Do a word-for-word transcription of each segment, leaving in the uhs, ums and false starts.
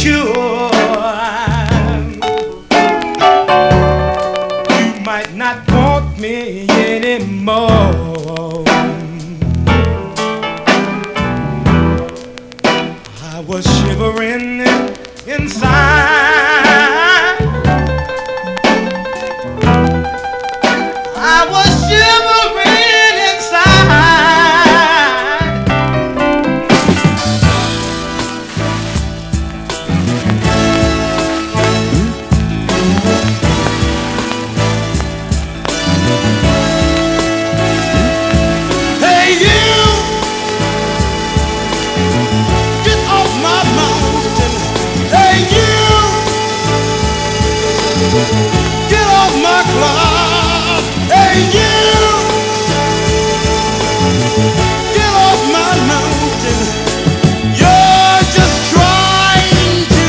sure you might not want me anymore. I was shivering inside. I was shivering inside. Hey you, get off my mountain. Hey you, get off my cloud. Hey you, get off my mountain. You're just trying to.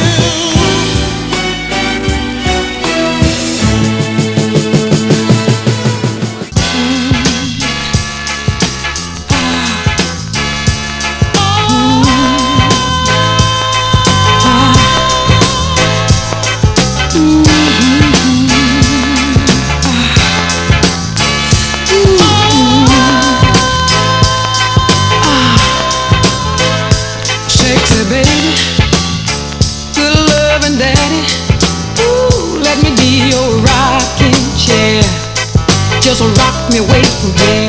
Just rock me away from here.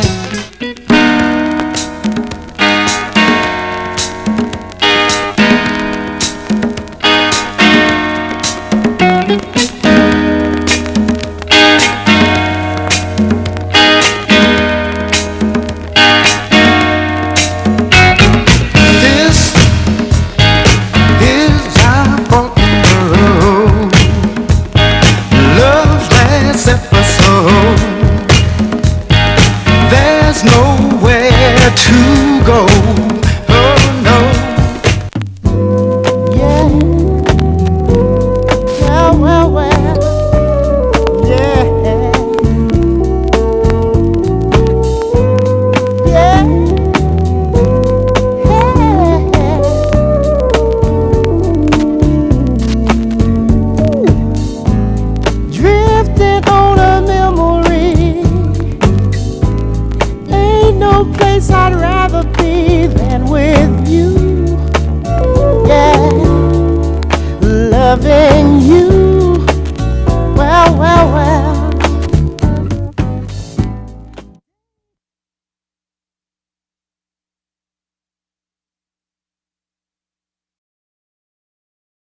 This is our road, love's last episode. There's nowhere to go. Oh no. Yeah. Well, well, well. Yeah. Yeah. Drifting on a memory. No place I'd rather be than with you. Yeah, loving